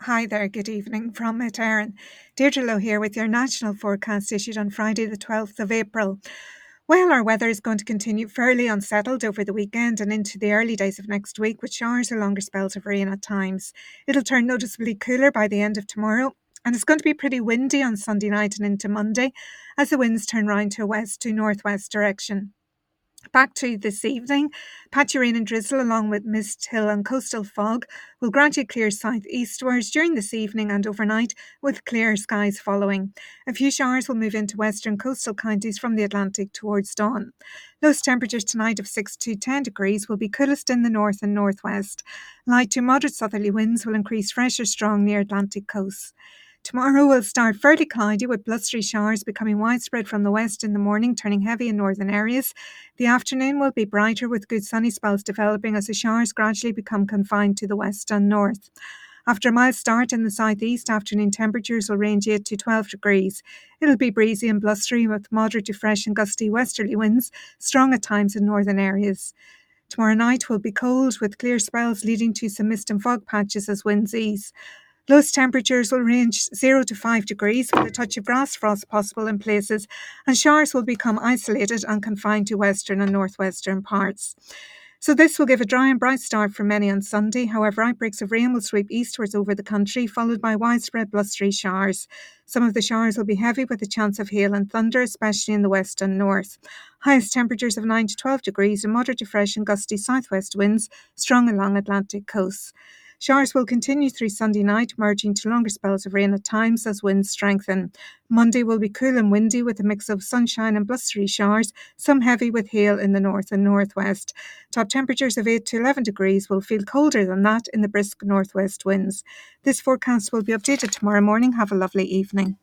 Hi there, good evening from Mount Erin. Deirdre Lowe here with your national forecast issued on Friday the 12th of April. Well, our weather is going to continue fairly unsettled over the weekend and into the early days of next week, with showers or longer spells of rain at times. It'll turn noticeably cooler by the end of tomorrow, and it's going to be pretty windy on Sunday night and into Monday as the winds turn round to a west to northwest direction. Back to this evening, patchy rain and drizzle along with mist, hill and coastal fog will gradually clear southeastwards during this evening and overnight, with clear skies following. A few showers will move into western coastal counties from the Atlantic towards dawn. Lowest temperatures tonight of 6 to 10 degrees will be coolest in the north and northwest. Light to moderate southerly winds will increase fresh or strong near Atlantic coasts. Tomorrow will start fairly cloudy with blustery showers becoming widespread from the west in the morning, turning heavy in northern areas. The afternoon will be brighter with good sunny spells developing as the showers gradually become confined to the west and north. After a mild start in the southeast, afternoon temperatures will range 8 to 12 degrees. It'll be breezy and blustery with moderate to fresh and gusty westerly winds, strong at times in northern areas. Tomorrow night will be cold with clear spells leading to some mist and fog patches as winds ease. Lowest temperatures will range 0 to 5 degrees with a touch of grass frost possible in places, and showers will become isolated and confined to western and northwestern parts. So this will give a dry and bright start for many on Sunday. However, outbreaks of rain will sweep eastwards over the country, followed by widespread blustery showers. Some of the showers will be heavy with a chance of hail and thunder, especially in the west and north. Highest temperatures of 9 to 12 degrees and moderate to fresh and gusty southwest winds, strong along Atlantic coasts. Showers will continue through Sunday night, merging to longer spells of rain at times as winds strengthen. Monday will be cool and windy with a mix of sunshine and blustery showers, some heavy with hail in the north and northwest. Top temperatures of 8 to 11 degrees will feel colder than that in the brisk northwest winds. This forecast will be updated tomorrow morning. Have a lovely evening.